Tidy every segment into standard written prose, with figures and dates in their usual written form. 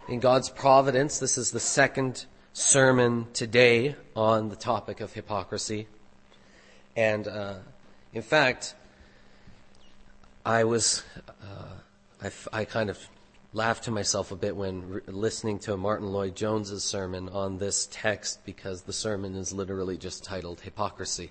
In God's providence, this is the second sermon today on the topic of hypocrisy. And in fact, I kind of laughed to myself a bit when listening to Martin Lloyd-Jones's sermon on this text, because the sermon is literally just titled Hypocrisy.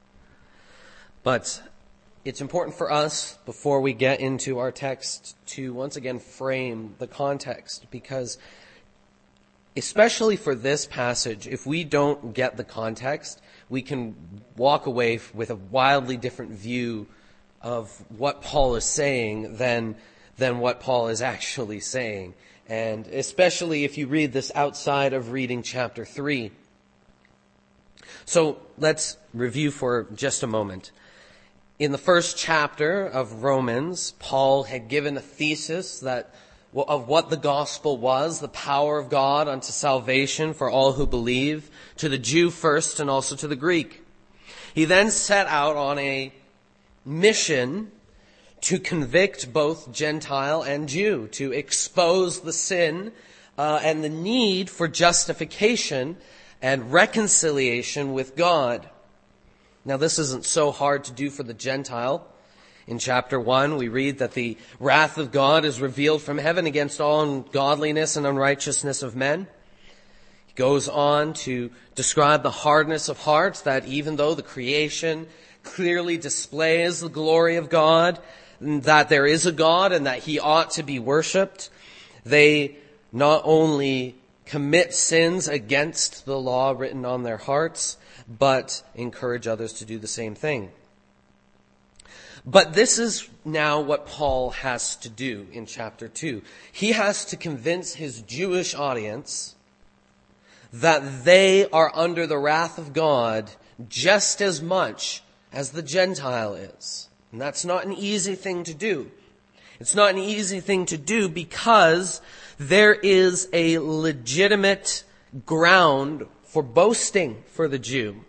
But it's important for us, before we get into our text, to once again frame the context, because especially for this passage, if we don't get the context, we can walk away with a wildly different view of what Paul is saying than what Paul is actually saying. And especially if you read this outside of reading chapter 3. So let's review for just a moment. In the first chapter of Romans, Paul had given a thesis of what the gospel was, the power of God unto salvation for all who believe, to the Jew first and also to the Greek. He then set out on a mission to convict both Gentile and Jew, to expose the sin and the need for justification and reconciliation with God. Now, this isn't so hard to do for the Gentile. In chapter 1, we read that the wrath of God is revealed from heaven against all ungodliness and unrighteousness of men. He goes on to describe the hardness of hearts, that even though the creation clearly displays the glory of God, that there is a God and that he ought to be worshipped, they not only commit sins against the law written on their hearts, but encourage others to do the same thing. But this is now what Paul has to do in chapter 2. He has to convince his Jewish audience that they are under the wrath of God just as much as the Gentile is. And that's not an easy thing to do. It's not an easy thing to do because there is a legitimate ground for boasting for the Jew.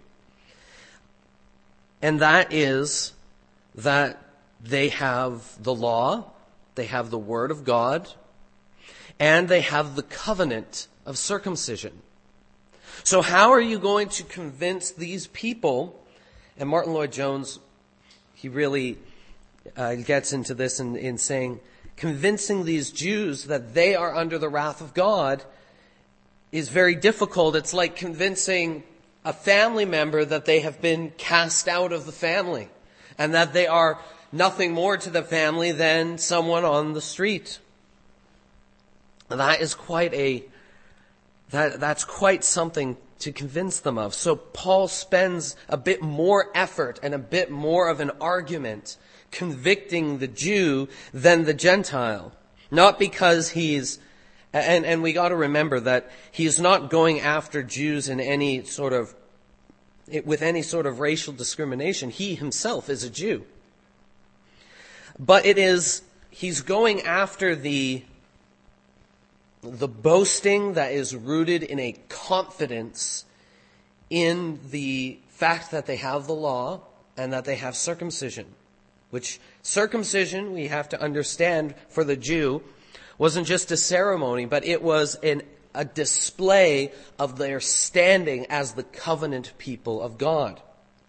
And that is that they have the law, they have the word of God, and they have the covenant of circumcision. So how are you going to convince these people? And Martin Lloyd-Jones, he really gets into this in saying, convincing these Jews that they are under the wrath of God is very difficult. It's like convincing a family member that they have been cast out of the family and that they are nothing more to the family than someone on the street. That is that's quite something to convince them of. So Paul spends a bit more effort and a bit more of an argument convicting the Jew than the Gentile. Not because and we got to remember that he's not going after Jews with any sort of racial discrimination. He himself is a Jew. But he's going after the boasting that is rooted in a confidence in the fact that they have the law and that they have circumcision. Which circumcision, we have to understand, for the Jew, wasn't just a ceremony, but it was a display of their standing as the covenant people of God.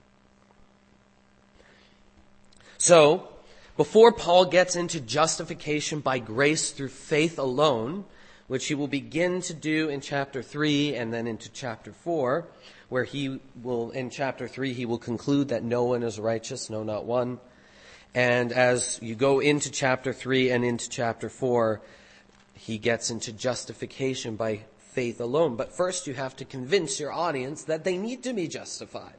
So, before Paul gets into justification by grace through faith alone, which he will begin to do in chapter 3 and then into chapter 4, where in chapter 3, he will conclude that no one is righteous, no, not one. And as you go into chapter 3 and into chapter 4, he gets into justification by faith alone. But first you have to convince your audience that they need to be justified.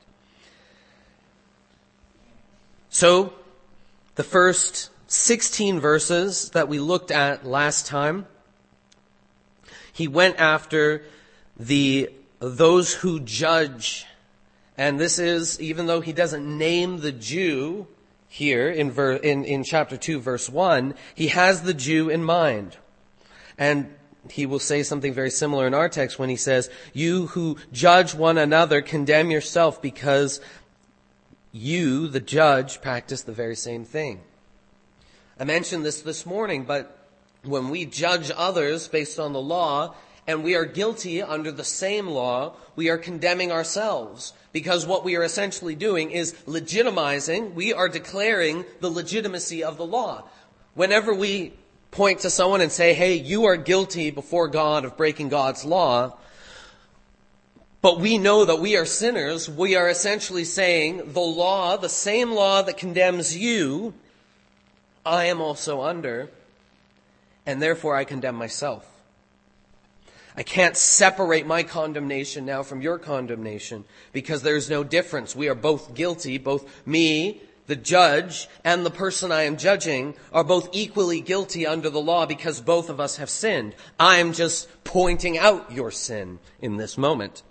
So, the first 16 verses that we looked at last time, he went after those who judge. And this is, even though he doesn't name the Jew here in chapter 2, verse 1, he has the Jew in mind. And he will say something very similar in our text when he says, "You who judge one another condemn yourself, because you, the judge, practice the very same thing." I mentioned this morning, but when we judge others based on the law, and we are guilty under the same law, we are condemning ourselves. Because what we are essentially doing is legitimizing, we are declaring the legitimacy of the law. Whenever we point to someone and say, hey, you are guilty before God of breaking God's law, but we know that we are sinners, we are essentially saying the law, the same law that condemns you, I am also under, and therefore I condemn myself. I can't separate my condemnation now from your condemnation because there's no difference. We are both guilty, both me, the judge, and the person I am judging are both equally guilty under the law because both of us have sinned. I am just pointing out your sin in this moment.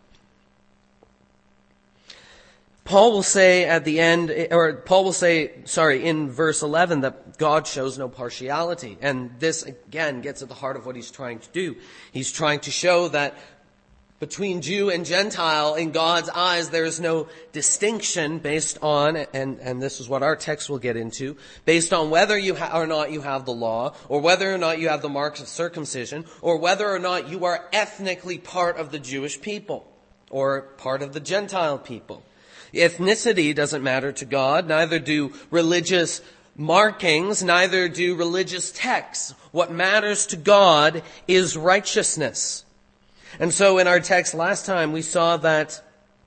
Paul will say in verse 11 that God shows no partiality. And this again gets at the heart of what he's trying to do. He's trying to show that between Jew and Gentile, in God's eyes, there is no distinction based on, and this is what our text will get into, based on whether or not you have the law, or whether or not you have the marks of circumcision, or whether or not you are ethnically part of the Jewish people, or part of the Gentile people. Ethnicity doesn't matter to God, neither do religious markings, neither do religious texts. What matters to God is righteousness. And so in our text last time, we saw that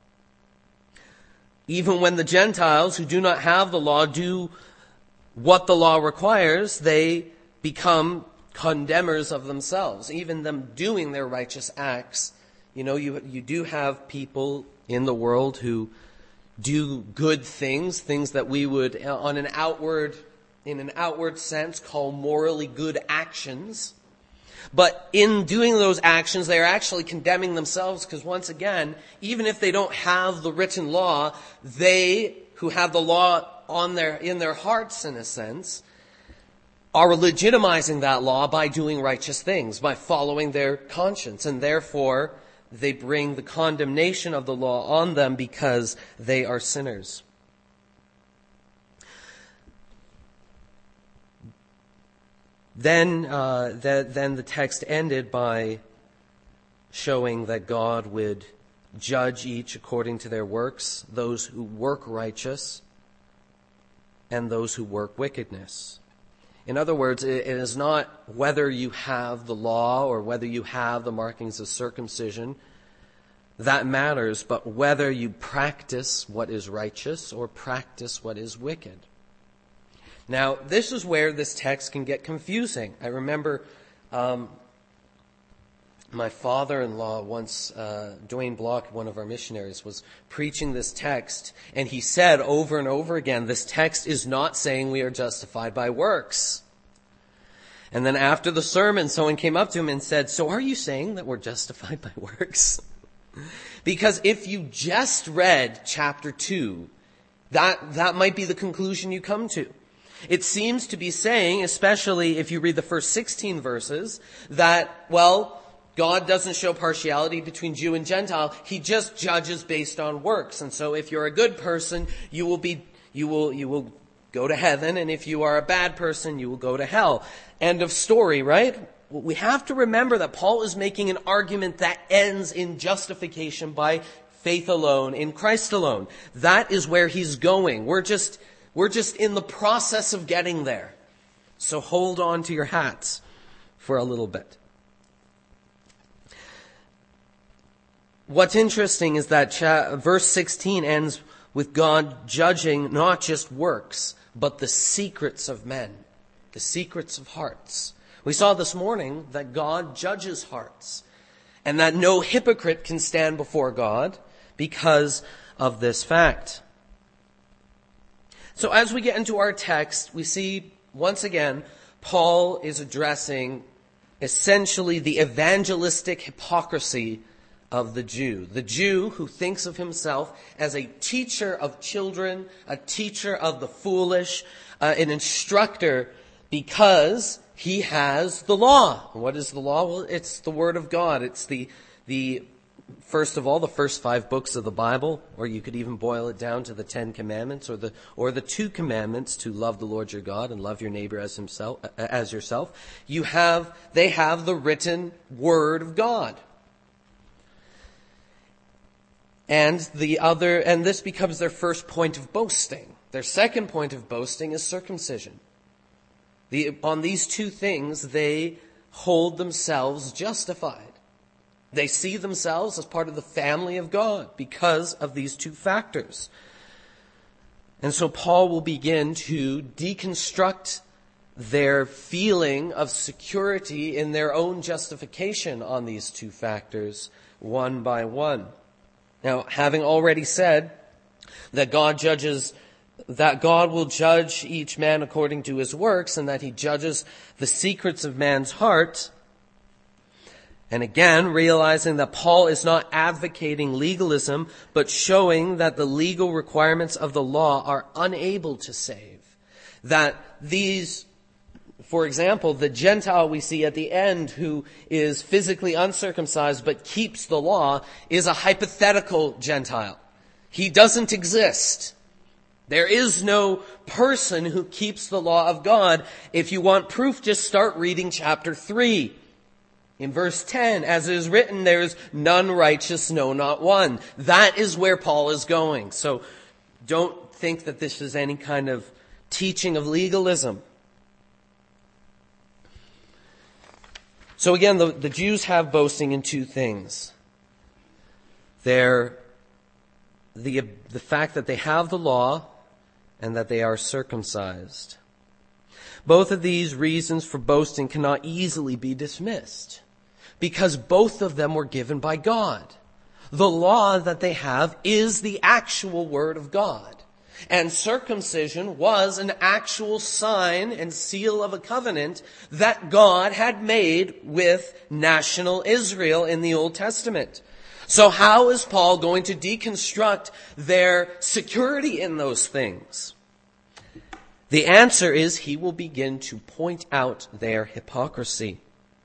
even when the Gentiles who do not have the law do what the law requires, they become condemners of themselves. Even them doing their righteous acts. You know, you do have people in the world who do good things that we would, in an outward sense, call morally good actions. But in doing those actions, they are actually condemning themselves because once again, even if they don't have the written law, they who have the law in their hearts, in a sense, are legitimizing that law by doing righteous things, by following their conscience, and therefore they bring the condemnation of the law on them because they are sinners. Then the text ended by showing that God would judge each according to their works, those who work righteous and those who work wickedness. In other words, it is not whether you have the law or whether you have the markings of circumcision that matters, but whether you practice what is righteous or practice what is wicked. Now, this is where this text can get confusing. I remember my father-in-law once, Dwayne Block, one of our missionaries, was preaching this text, and he said over and over again, this text is not saying we are justified by works. And then after the sermon, someone came up to him and said, so are you saying that we're justified by works? Because if you just read chapter 2, that might be the conclusion you come to. It seems to be saying, especially if you read the first 16 verses, that, well, God doesn't show partiality between Jew and Gentile. He just judges based on works. And so if you're a good person, you will go to heaven. And if you are a bad person, you will go to hell. End of story, right? We have to remember that Paul is making an argument that ends in justification by faith alone, in Christ alone. That is where he's going. We're just in the process of getting there. So hold on to your hats for a little bit. What's interesting is that verse 16 ends with God judging not just works, but the secrets of men, the secrets of hearts. We saw this morning that God judges hearts, and that no hypocrite can stand before God because of this fact. So as we get into our text, we see once again, Paul is addressing essentially the evangelistic hypocrisy of the Jew who thinks of himself as a teacher of children, a teacher of the foolish, an instructor because he has the law. What is the law? Well, it's the Word of God. It's the First of all, the first 5 books of the Bible, or you could even boil it down to the 10 commandments, or the 2 commandments to love the Lord your God and love your neighbor as yourself. They have the written word of God. And this becomes their first point of boasting. Their second point of boasting is circumcision. On these 2 things, they hold themselves justified. They see themselves as part of the family of God because of these 2 factors. And so Paul will begin to deconstruct their feeling of security in their own justification on these 2 factors, one by one. Now, having already said that God will judge each man according to his works, and that he judges the secrets of man's heart, and again, realizing that Paul is not advocating legalism, but showing that the legal requirements of the law are unable to save. That these, for example, the Gentile we see at the end who is physically uncircumcised but keeps the law is a hypothetical Gentile. He doesn't exist. There is no person who keeps the law of God. If you want proof, just start reading chapter 3. In verse 10, as it is written, there is none righteous, no, not one. That is where Paul is going. So don't think that this is any kind of teaching of legalism. So again, the Jews have boasting in 2 things. The fact that they have the law and that they are circumcised. Both of these reasons for boasting cannot easily be dismissed, because both of them were given by God. The law that they have is the actual word of God. And circumcision was an actual sign and seal of a covenant that God had made with national Israel in the Old Testament. So how is Paul going to deconstruct their security in those things? The answer is he will begin to point out their hypocrisy.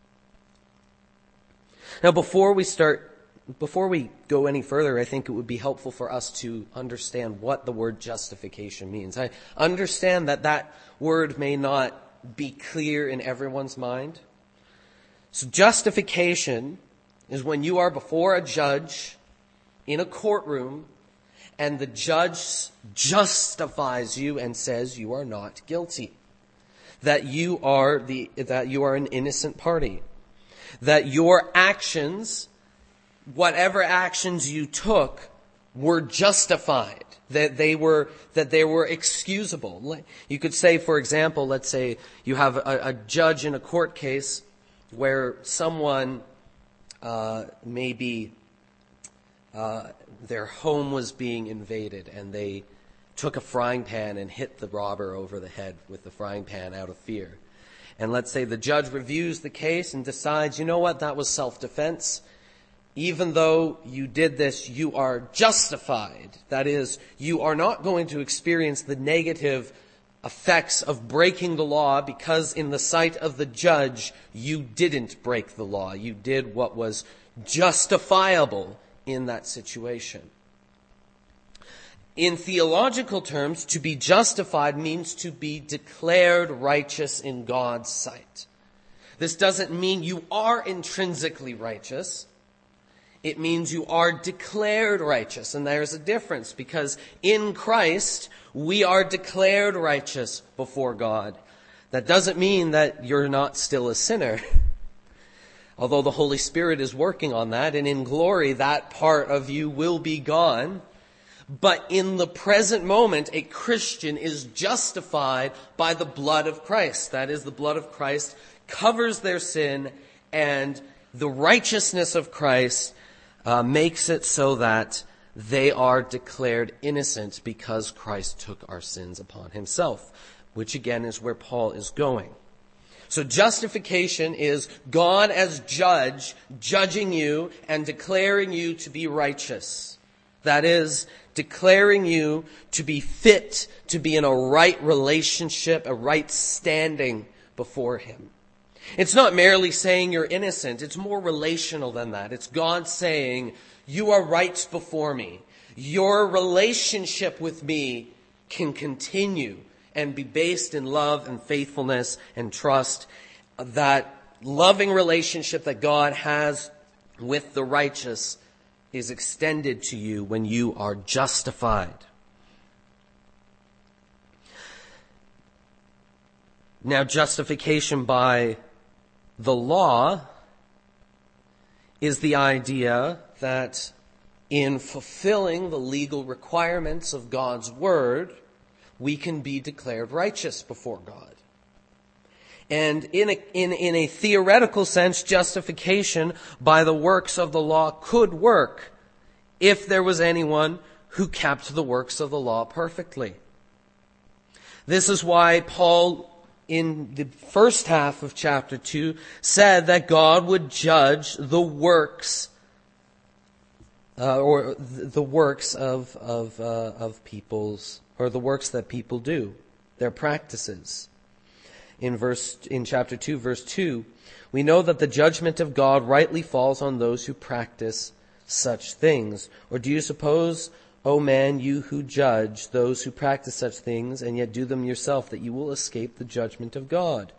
Now, before we go any further, I think it would be helpful for us to understand what the word justification means. I understand that word may not be clear in everyone's mind. So justification is when you are before a judge in a courtroom and the judge justifies you and says you are not guilty, that you are an innocent party, that your actions, whatever actions you took, were justified, that they were excusable. You could say, for example, let's say you have a judge in a court case where someone maybe their home was being invaded and they took a frying pan and hit the robber over the head with the frying pan out of fear. And let's say the judge reviews the case and decides, you know what, that was self-defense. Even though you did this, you are justified. That is, you are not going to experience the negative effects of breaking the law because in the sight of the judge, you didn't break the law. You did what was justifiable in that situation. In theological terms, to be justified means to be declared righteous in God's sight. This doesn't mean you are intrinsically righteous. It means you are declared righteous. And there's a difference because in Christ, we are declared righteous before God. That doesn't mean that you're not still a sinner. Although the Holy Spirit is working on that, and in glory, that part of you will be gone. But in the present moment, a Christian is justified by the blood of Christ. That is, the blood of Christ covers their sin, and the righteousness of Christ makes it so that they are declared innocent because Christ took our sins upon himself, which again is where Paul is going. So justification is God as judge, judging you and declaring you to be righteous. That is, declaring you to be fit to be in a right relationship, a right standing before him. It's not merely saying you're innocent. It's more relational than that. It's God saying, you are right before me. Your relationship with me can continue and be based in love and faithfulness and trust. That loving relationship that God has with the righteous is extended to you when you are justified. Now, justification by the law is the idea that in fulfilling the legal requirements of God's word, we can be declared righteous before God. And in a theoretical sense, justification by the works of the law could work if there was anyone who kept the works of the law perfectly. This is why Paul, in the first half of chapter 2, said that God would judge the works, or the works of people's, or the works that people do, their practices. In chapter 2, verse 2, we know that the judgment of God rightly falls on those who practice such things. Or do you suppose, O man, you who judge those who practice such things and yet do them yourself, that you will escape the judgment of God?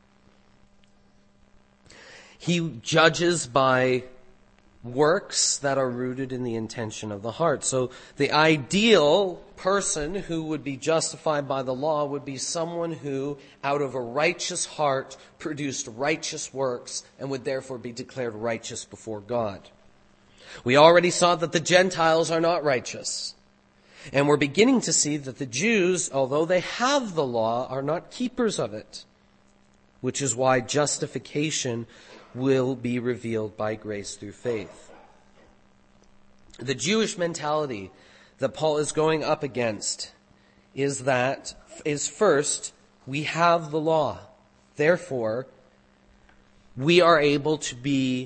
He judges by works that are rooted in the intention of the heart. So the ideal person who would be justified by the law would be someone who, out of a righteous heart, produced righteous works and would therefore be declared righteous before God. We already saw that the Gentiles are not righteous. And we're beginning to see that the Jews, although they have the law, are not keepers of it, which is why justification will be revealed by grace through faith. The Jewish mentality that Paul is going up against is first, we have the law. Therefore, we are able to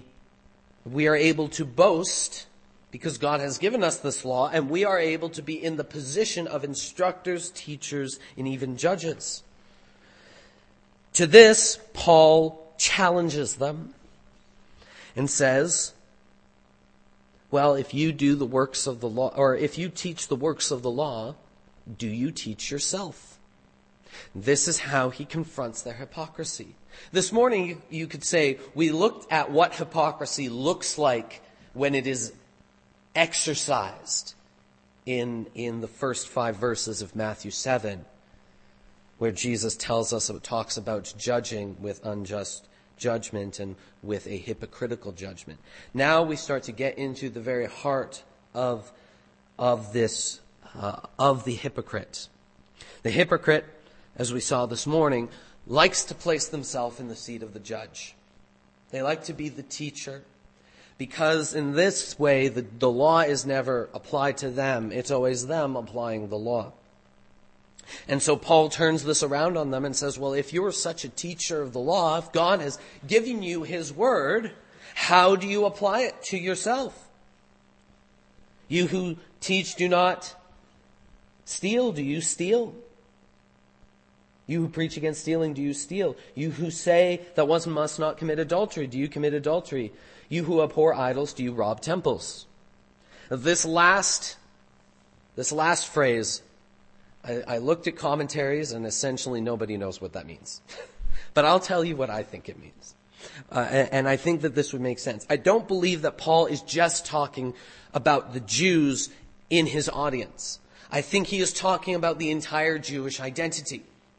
boast because God has given us this law, and we are able to be in the position of instructors, teachers, and even judges. To this, Paul challenges them and says, well, if you do the works of the law, or if you teach the works of the law, do you teach yourself? This is how he confronts their hypocrisy. This morning, you could say, we looked at what hypocrisy looks like when it is exercised in the first 5 verses of Matthew 7, where Jesus talks about judging with unjust judgment and with a hypocritical judgment. Now we start to get into the very heart of the hypocrite. The hypocrite, as we saw this morning, likes to place themselves in the seat of the judge. They like to be the teacher, because in this way the law is never applied to them. It's always them applying the law. And so Paul turns this around on them and says, well, if you're such a teacher of the law, if God has given you his word, how do you apply it to yourself? You who teach do not steal, do you steal? You who preach against stealing, do you steal? You who say that one must not commit adultery, do you commit adultery? You who abhor idols, do you rob temples? This last phrase, I looked at commentaries and essentially nobody knows what that means. But I'll tell you what I think it means. And I think that this would make sense. I don't believe that Paul is just talking about the Jews in his audience. I think he is talking about the entire Jewish identity.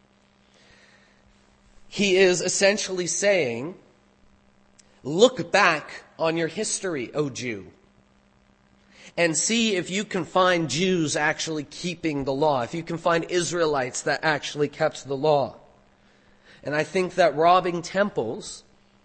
He is essentially saying, look back on your history, O Jew, and see if you can find Jews actually keeping the law, if you can find Israelites that actually kept the law. And I think that robbing temples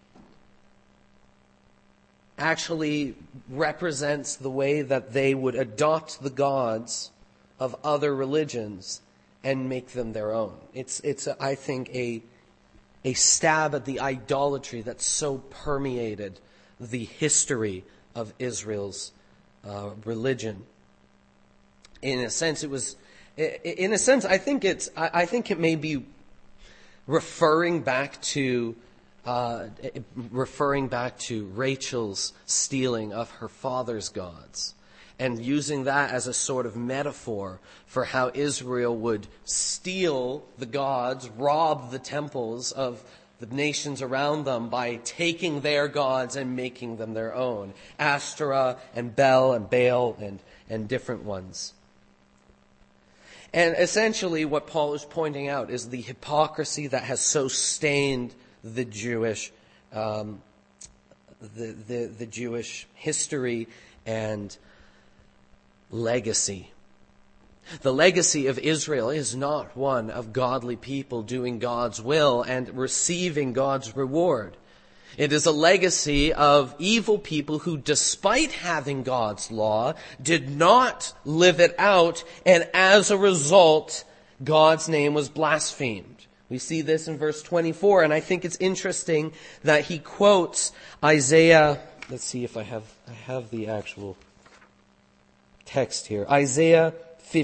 actually represents the way that they would adopt the gods of other religions and make them their own. It's I think, a stab at the idolatry that so permeated the history of Israel's religion. In a sense, I think it may be referring back to referring back to Rachel's stealing of her father's gods, and using that as a sort of metaphor for how Israel would steal the gods, rob the temples of the nations around them by taking their gods and making them their own. Ashtoreth and Bel and Baal and different ones. And essentially what Paul is pointing out is the hypocrisy that has so stained the Jewish the Jewish history and legacy. The legacy of Israel is not one of godly people doing God's will and receiving God's reward. It is a legacy of evil people who, despite having God's law, did not live it out, and as a result, God's name was blasphemed. We see this in verse 24, and I think it's interesting that he quotes Isaiah. Let's see if I have the actual text here. Isaiah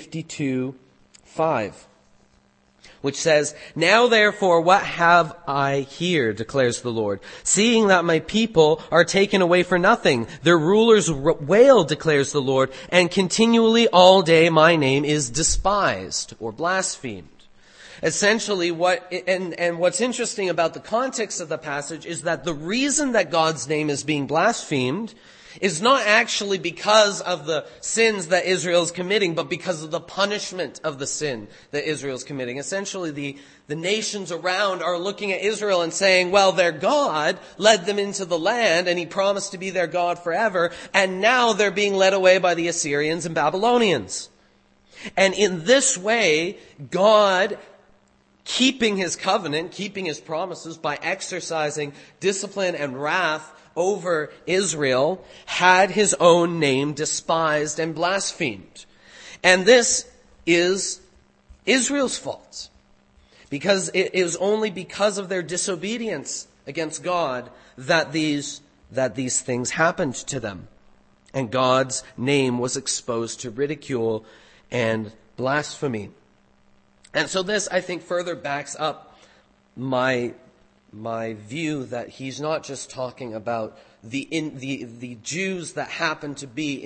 52:5, which says, "Now therefore what have I here, declares the Lord, seeing that my people are taken away for nothing. Their rulers wail, declares the Lord, and continually all day my name is despised," or blasphemed. Essentially, what's interesting about the context of the passage is that the reason that God's name is being blasphemed is not actually because of the sins that Israel is committing, but because of the punishment of the sin that Israel is committing. Essentially, the nations around are looking at Israel and saying, well, their God led them into the land, and he promised to be their God forever, and now they're being led away by the Assyrians and Babylonians. And in this way, God, keeping his covenant, keeping his promises by exercising discipline and wrath over Israel, had his own name despised and blasphemed. And this is Israel's fault, because it is only because of their disobedience against God that these things happened to them. And God's name was exposed to ridicule and blasphemy. And so this, I think, further backs up my view that he's not just talking about the Jews that happen to be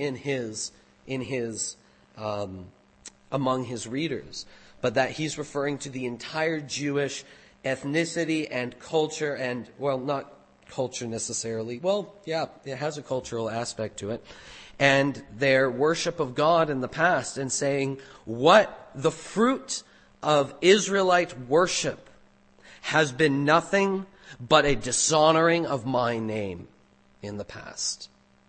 among his readers, but that he's referring to the entire Jewish ethnicity and culture, and, well, not culture necessarily. Well, yeah, it has a cultural aspect to it. And their worship of God in the past, and saying what the fruit of Israelite worship has been nothing but a dishonoring of my name in the past.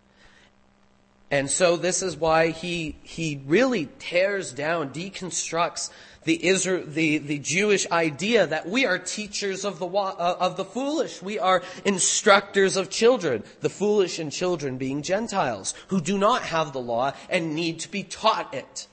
And so this is why he really tears down, deconstructs the Jewish idea that we are teachers of the foolish. We are instructors of children. The foolish and children being Gentiles who do not have the law and need to be taught it.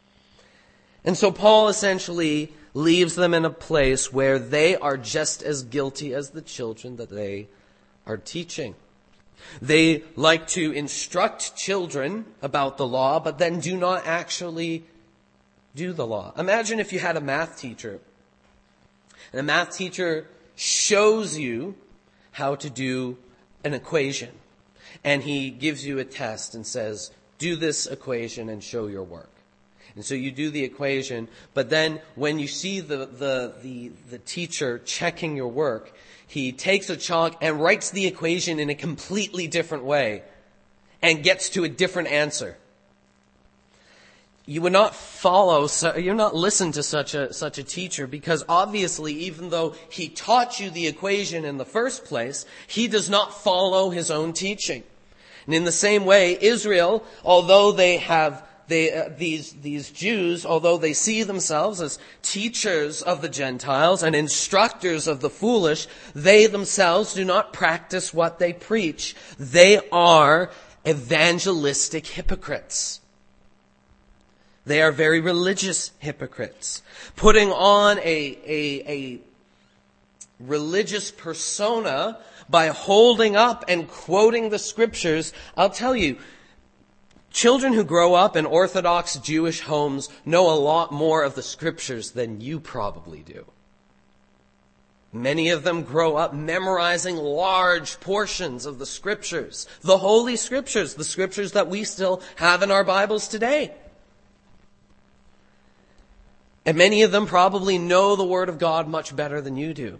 And so Paul essentially leaves them in a place where they are just as guilty as the children that they are teaching. They like to instruct children about the law, but then do not actually do the law. Imagine if you had a math teacher, and the math teacher shows you how to do an equation, and he gives you a test and says, do this equation and show your work. And so you do the equation, but then when you see the teacher checking your work, he takes a chalk and writes the equation in a completely different way and gets to a different answer. You would not listen to such a teacher, because obviously, even though he taught you the equation in the first place, he does not follow his own teaching. And in the same way, Israel, although these Jews, although they see themselves as teachers of the Gentiles and instructors of the foolish, they themselves do not practice what they preach. They are evangelistic hypocrites. They are very religious hypocrites, putting on a religious persona by holding up and quoting the scriptures. I'll tell you, children who grow up in Orthodox Jewish homes know a lot more of the scriptures than you probably do. Many of them grow up memorizing large portions of the Scriptures, the Holy Scriptures, the Scriptures that we still have in our Bibles today. And many of them probably know the Word of God much better than you do.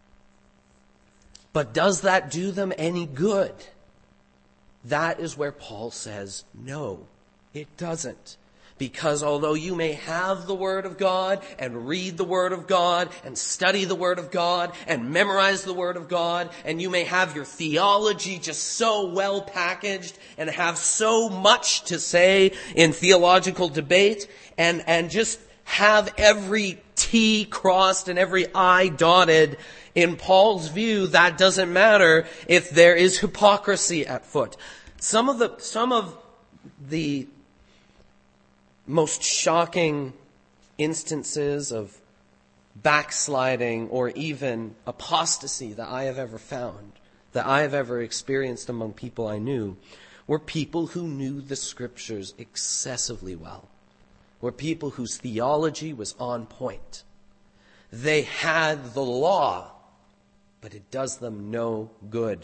But does that do them any good? That is where Paul says, no, it doesn't. Because although you may have the Word of God and read the Word of God and study the Word of God and memorize the Word of God, and you may have your theology just so well packaged and have so much to say in theological debate and just have every T crossed and every I dotted, in Paul's view, that doesn't matter if there is hypocrisy at foot. Some of the most shocking instances of backsliding or even apostasy that I have ever found, that I have ever experienced among people I knew, were people who knew the Scriptures excessively well, were people whose theology was on point. They had the law, but it does them no good.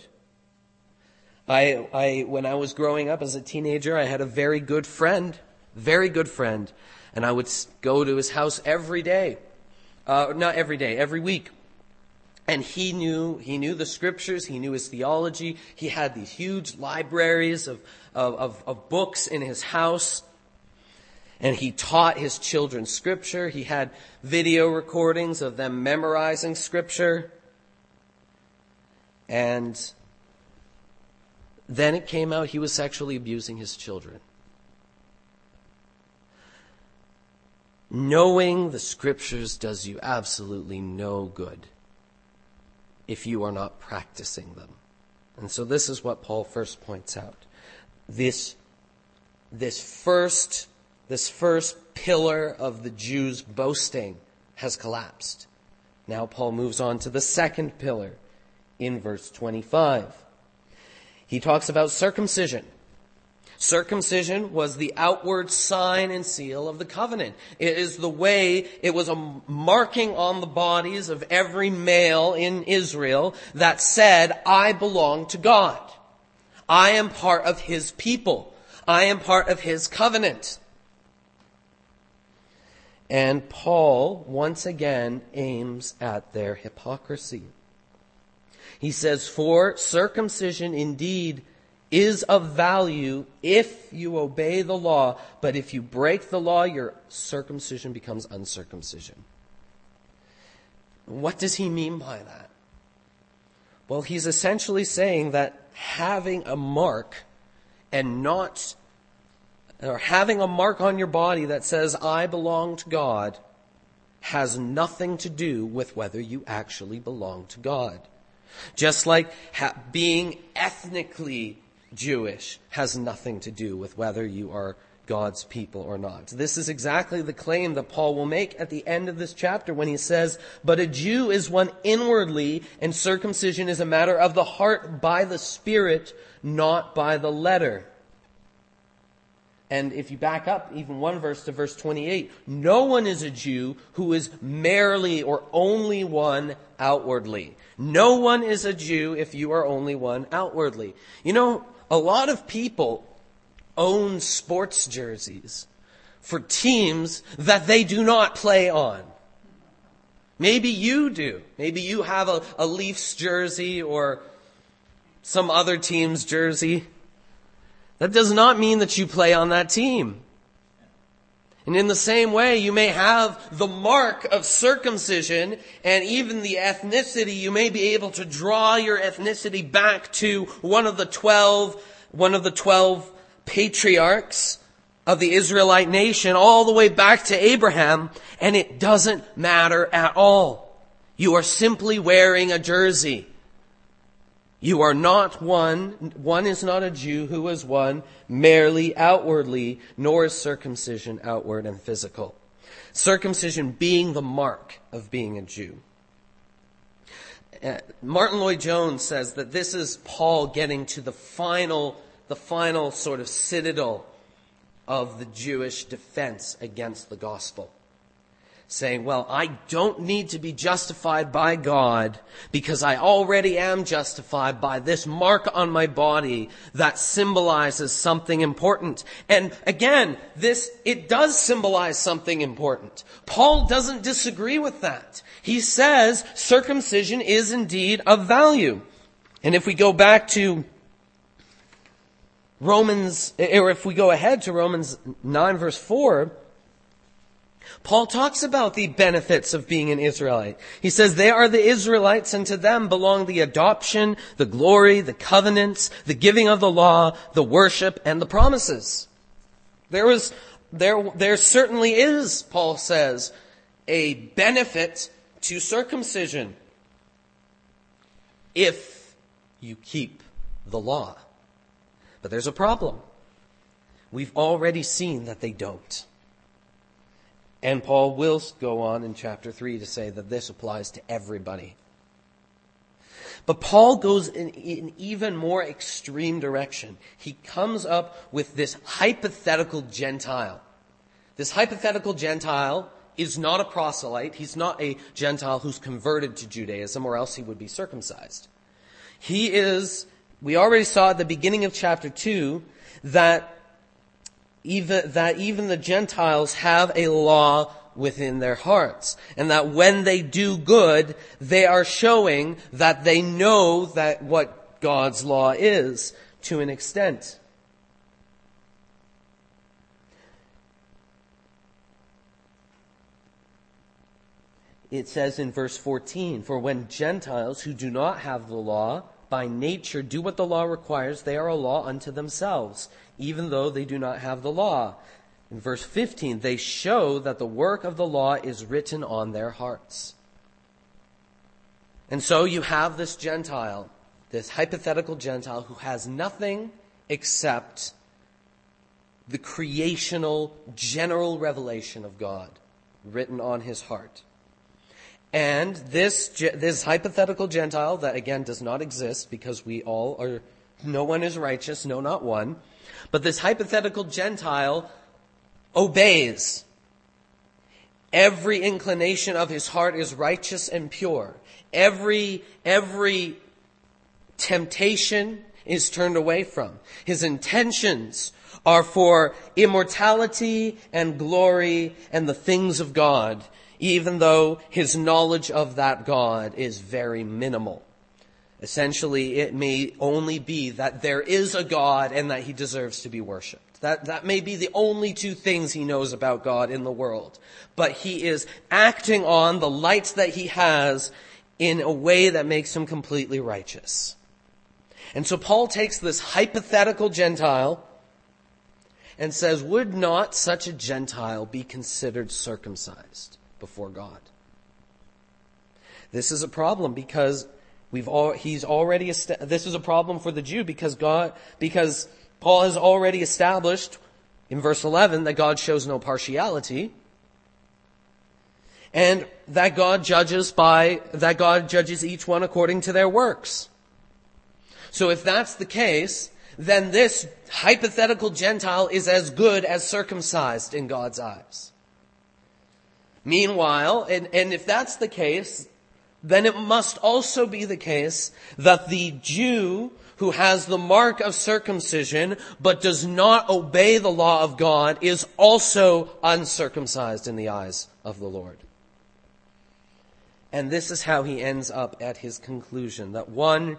When I was growing up as a teenager, I had a very good friend, and I would go to his house every day. Not every day, every week. And he knew the Scriptures, he knew his theology. He had these huge libraries of books in his house. And he taught his children Scripture. He had video recordings of them memorizing Scripture. And then it came out he was sexually abusing his children. Knowing the Scriptures does you absolutely no good if you are not practicing them. And so this is what Paul first points out. This first pillar of the Jews' boasting has collapsed. Now Paul moves on to the second pillar in verse 25. He talks about circumcision. Circumcision was the outward sign and seal of the covenant. It is the way, it was a marking on the bodies of every male in Israel that said, I belong to God. I am part of His people. I am part of His covenant. And Paul, once again, aims at their hypocrisy. He says, for circumcision indeed is of value if you obey the law, but if you break the law, your circumcision becomes uncircumcision. What does he mean by that? Well, he's essentially saying that having a mark having a mark on your body that says, I belong to God, has nothing to do with whether you actually belong to God. Just like being ethnically Jewish has nothing to do with whether you are God's people or not. This is exactly the claim that Paul will make at the end of this chapter when he says, but a Jew is one inwardly, and circumcision is a matter of the heart by the Spirit, not by the letter. And if you back up even one verse to verse 28, no one is a Jew who is merely or only one outwardly. No one is a Jew if you are only one outwardly. You know, a lot of people own sports jerseys for teams that they do not play on. Maybe you do. Maybe you have a Leafs jersey or some other team's jersey. That does not mean that you play on that team. And in the same way, you may have the mark of circumcision and even the ethnicity. You may be able to draw your ethnicity back to one of the 12 patriarchs of the Israelite nation, all the way back to Abraham, and it doesn't matter at all. You are simply wearing a jersey. You are not one is not a Jew who is one merely outwardly, nor is circumcision outward and physical. Circumcision being the mark of being a Jew. Martin Lloyd-Jones says that this is Paul getting to the final sort of citadel of the Jewish defense against the gospel. saying, well, I don't need to be justified by God because I already am justified by this mark on my body that symbolizes something important. And again, it does symbolize something important. Paul doesn't disagree with that. He says circumcision is indeed of value. And if we go back to if we go ahead to Romans 9 verse 4, Paul talks about the benefits of being an Israelite. He says, they are the Israelites, and to them belong the adoption, the glory, the covenants, the giving of the law, the worship, and the promises. There certainly is, Paul says, a benefit to circumcision if you keep the law. But there's a problem. We've already seen that they don't. And Paul will go on in chapter 3 to say that this applies to everybody. But Paul goes in an even more extreme direction. He comes up with this hypothetical Gentile. This hypothetical Gentile is not a proselyte. He's not a Gentile who's converted to Judaism, or else he would be circumcised. We already saw at the beginning of chapter 2 that even the Gentiles have a law within their hearts. And that when they do good, they are showing that they know that what God's law is to an extent. It says in verse 14, for when Gentiles who do not have the law by nature do what the law requires, they are a law unto themselves, even though they do not have the law. In verse 15, they show that the work of the law is written on their hearts. And so you have this Gentile, this hypothetical Gentile, who has nothing except the creational, general revelation of God written on his heart. And this hypothetical Gentile, that again does not exist because no one is righteous, no, not one. But this hypothetical Gentile obeys. Every inclination of his heart is righteous and pure. Every temptation is turned away from. His intentions are for immortality and glory and the things of God, even though his knowledge of that God is very minimal. Essentially, it may only be that there is a God and that he deserves to be worshipped. That may be the only two things he knows about God in the world. But he is acting on the light that he has in a way that makes him completely righteous. And so Paul takes this hypothetical Gentile and says, would not such a Gentile be considered circumcised before God? This is a problem because this is a problem for the Jew because Paul has already established in verse 11 that God shows no partiality and that God judges each one according to their works. So if that's the case, then this hypothetical Gentile is as good as circumcised in God's eyes. Meanwhile, and if that's the case, then it must also be the case that the Jew who has the mark of circumcision but does not obey the law of God is also uncircumcised in the eyes of the Lord. And this is how he ends up at his conclusion, that no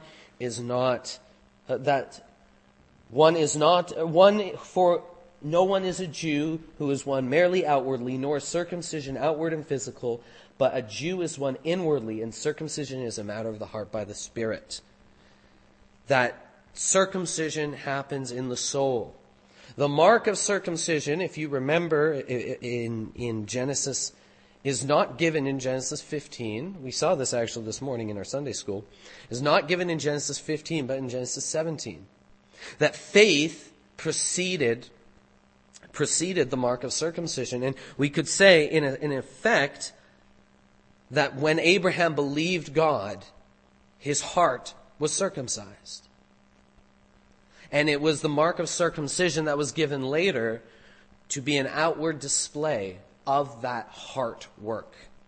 one is a Jew who is one merely outwardly, nor is circumcision outward and physical, but a Jew is one inwardly, and circumcision is a matter of the heart by the Spirit. That circumcision happens in the soul. The mark of circumcision, if you remember in Genesis, is not given in Genesis 15. We saw this actually this morning in our Sunday school. Is not given in Genesis 15, but in Genesis 17. That faith preceded the mark of circumcision. And we could say, in effect, that when Abraham believed God, his heart was circumcised. And it was the mark of circumcision that was given later to be an outward display of that heart work.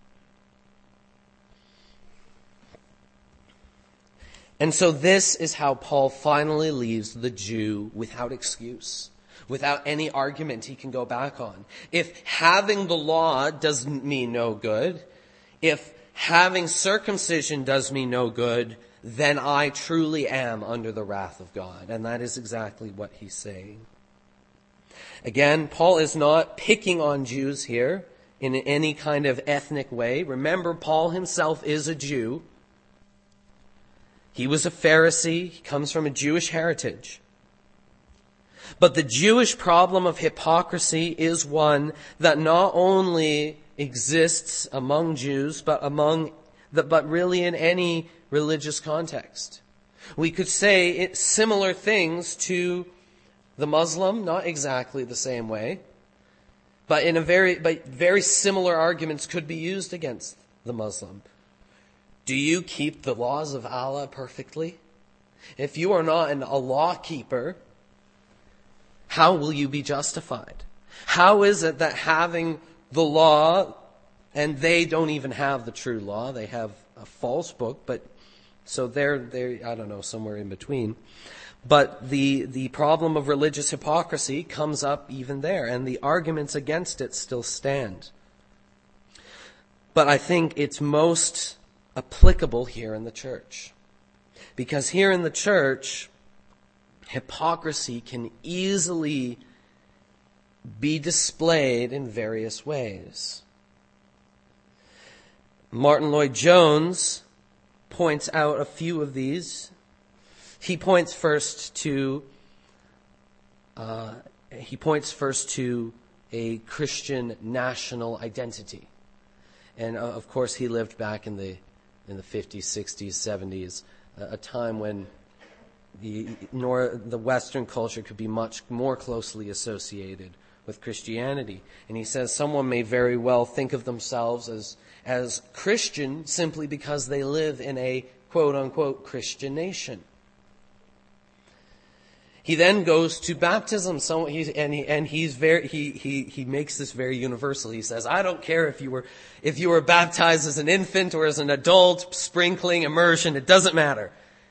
And so this is how Paul finally leaves the Jew without excuse, without any argument he can go back on. If having the law does me no good, if having circumcision does me no good, then I truly am under the wrath of God. And that is exactly what he's saying. Again, Paul is not picking on Jews here in any kind of ethnic way. Remember, Paul himself is a Jew. He was a Pharisee. He comes from a Jewish heritage. But the Jewish problem of hypocrisy is one that not only exists among Jews, but really in any religious context. We could say similar things to the Muslim, not exactly the same way, but very similar arguments could be used against the Muslim. Do you keep the laws of Allah perfectly? If you are not a law keeper, how will you be justified? How is it that having the law, and they don't even have the true law, they have a false book, but so they're I don't know, somewhere in between. But the problem of religious hypocrisy comes up even there, and the arguments against it still stand. But I think it's most applicable here in the church. Because here in the church, hypocrisy can easily be displayed in various ways. Martin Lloyd-Jones points out a few of these. He points first to a Christian national identity. And of course he lived back in the 50s, 60s, 70s, a time when the Western culture could be much more closely associated with Christianity. And he says someone may very well think of themselves as Christian simply because they live in a quote-unquote Christian nation. He then goes to baptism, he makes this very universal. He says, I don't care if you were baptized as an infant or as an adult, sprinkling, immersion, it doesn't matter.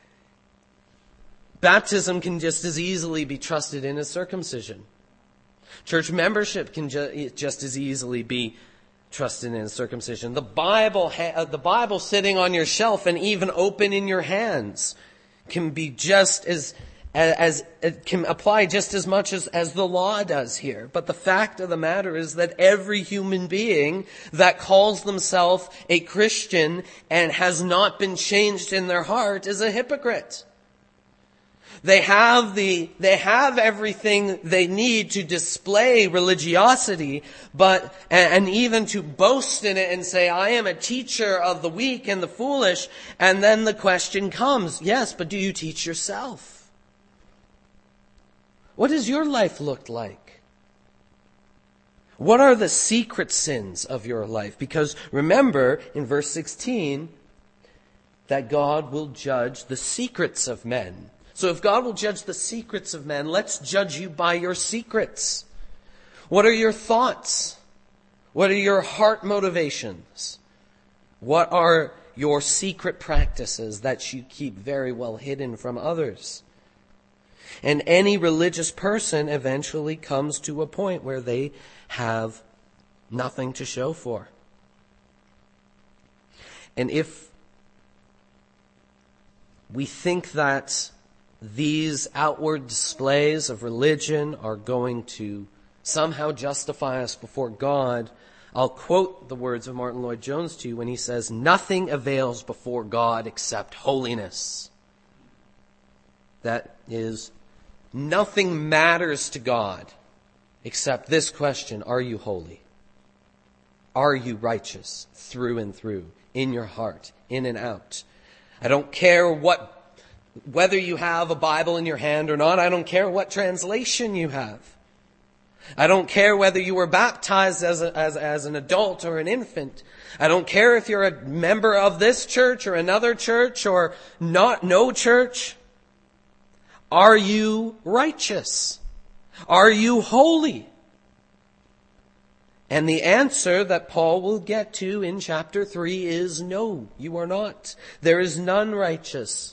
Baptism can just as easily be trusted in as circumcision. Church membership can just as easily be trusted in as circumcision. The Bible sitting on your shelf and even open in your hands can be just as it can apply just as much as the law does here. But the fact of the matter is that every human being that calls themselves a Christian and has not been changed in their heart is a hypocrite. They have everything they need to display religiosity, and even to boast in it and say, I am a teacher of the weak and the foolish. And then the question comes, yes, but do you teach yourself? What does your life look like? What are the secret sins of your life? Because remember in verse 16 that God will judge the secrets of men. So if God will judge the secrets of men, let's judge you by your secrets. What are your thoughts? What are your heart motivations? What are your secret practices that you keep very well hidden from others? And any religious person eventually comes to a point where they have nothing to show for. And if we think that these outward displays of religion are going to somehow justify us before God, I'll quote the words of Martin Lloyd-Jones to you when he says, nothing avails before God except holiness. That is, nothing matters to God except this question, are you holy? Are you righteous through and through, in your heart, in and out? I don't care whether you have a Bible in your hand or not. I don't care what translation you have. I don't care whether you were baptized as an adult or an infant. I don't care if you're a member of this church or another church or no church. Are you righteous? Are you holy? And the answer that Paul will get to in chapter 3 is no, you are not. There is none righteous.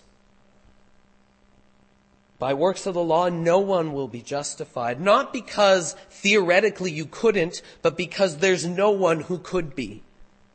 By works of the law, no one will be justified. Not because theoretically you couldn't, but because there's no one who could be.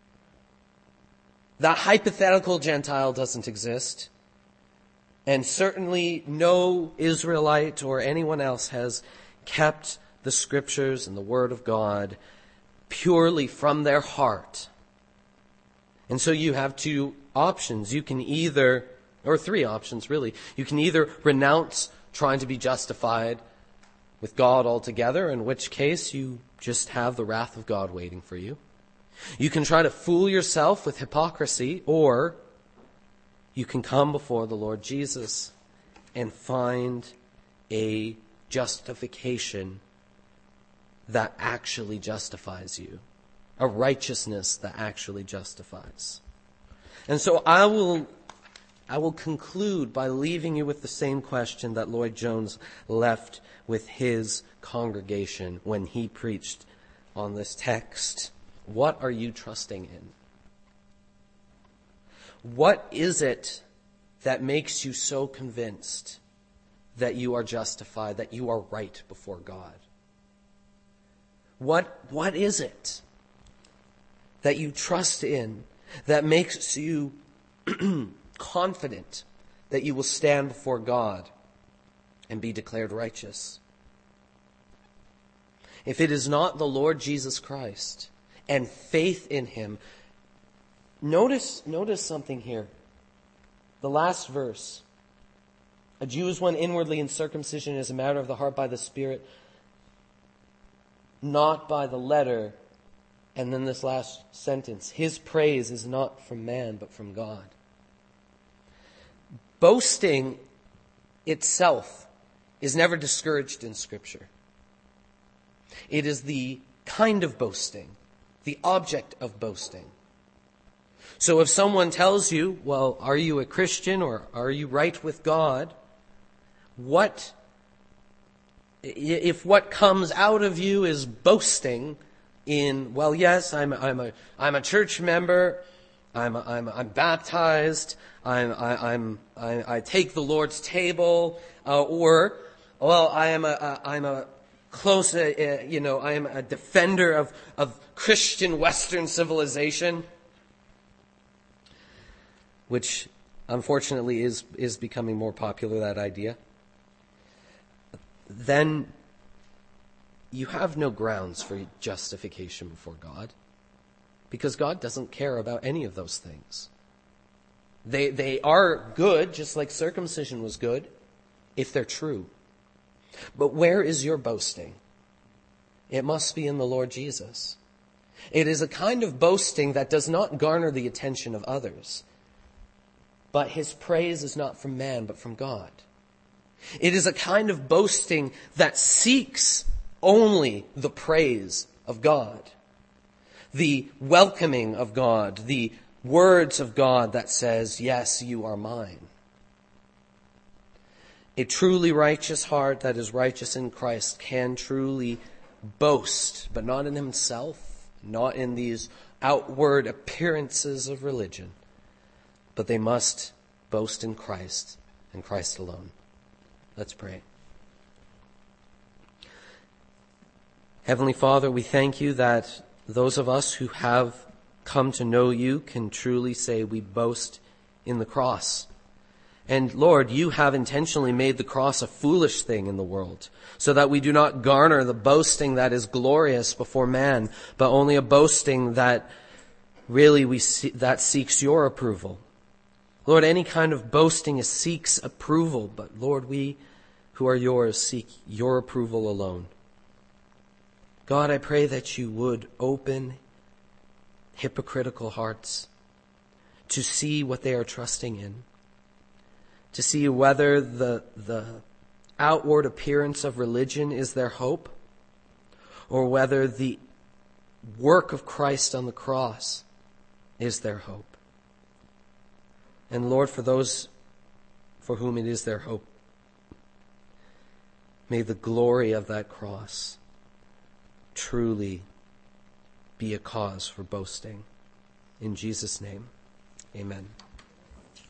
That hypothetical Gentile doesn't exist. And certainly no Israelite or anyone else has kept the Scriptures and the Word of God purely from their heart. And so you have two options. You can either, or three options really. You can either renounce trying to be justified with God altogether, in which case you just have the wrath of God waiting for you. You can try to fool yourself with hypocrisy, or you can come before the Lord Jesus and find a justification that actually justifies you. A righteousness that actually justifies. And so I will conclude by leaving you with the same question that Lloyd Jones left with his congregation when he preached on this text. What are you trusting in? What is it that makes you so convinced that you are justified, that you are right before God? What is it that you trust in that makes you confident that you will stand before God and be declared righteous? If it is not the Lord Jesus Christ and faith in Him, notice something here. The last verse. A Jew is one inwardly, and circumcision is a matter of the heart by the Spirit, not by the letter. And then this last sentence, his praise is not from man, but from God. Boasting itself is never discouraged in Scripture. It is the kind of boasting, the object of boasting. So if someone tells you, well, are you a Christian or are you right with God? If what comes out of you is boasting in, well, yes, I'm a church member, I'm baptized, I take the Lord's table, or, well, I'm a close, I am a defender of Christian Western civilization, which unfortunately is becoming more popular, that idea. Then you have no grounds for justification before God, because God doesn't care about any of those things. They are good, just like circumcision was good, if they're true. But where is your boasting? It must be in the Lord Jesus. It is a kind of boasting that does not garner the attention of others. But His praise is not from man, but from God. It is a kind of boasting that seeks only the praise of God, the welcoming of God, the words of God that says, yes, you are mine. A truly righteous heart that is righteous in Christ can truly boast, but not in himself, not in these outward appearances of religion, but they must boast in Christ and Christ alone. Let's pray. Heavenly Father, we thank you that those of us who have come to know you can truly say we boast in the cross. And Lord, you have intentionally made the cross a foolish thing in the world, so that we do not garner the boasting that is glorious before man, but only a boasting that really that seeks your approval. Lord, any kind of boasting seeks approval, but Lord, we who are yours seek your approval alone. God, I pray that you would open hypocritical hearts to see what they are trusting in, to see whether the outward appearance of religion is their hope, or whether the work of Christ on the cross is their hope. And Lord, for those for whom it is their hope, may the glory of that cross truly be a cause for boasting. In Jesus' name, amen.